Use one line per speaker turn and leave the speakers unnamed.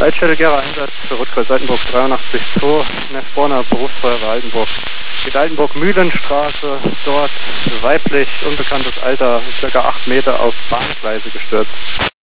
Leitstelle Gera Einsatz für Rottkreuz Altenburg 83-2, Nespawner Berufsfeuerwehr Altenburg. Geht Altenburg-Mühlenstraße, dort weiblich, unbekanntes Alter, ca. 8 Meter auf Bahngleise gestürzt.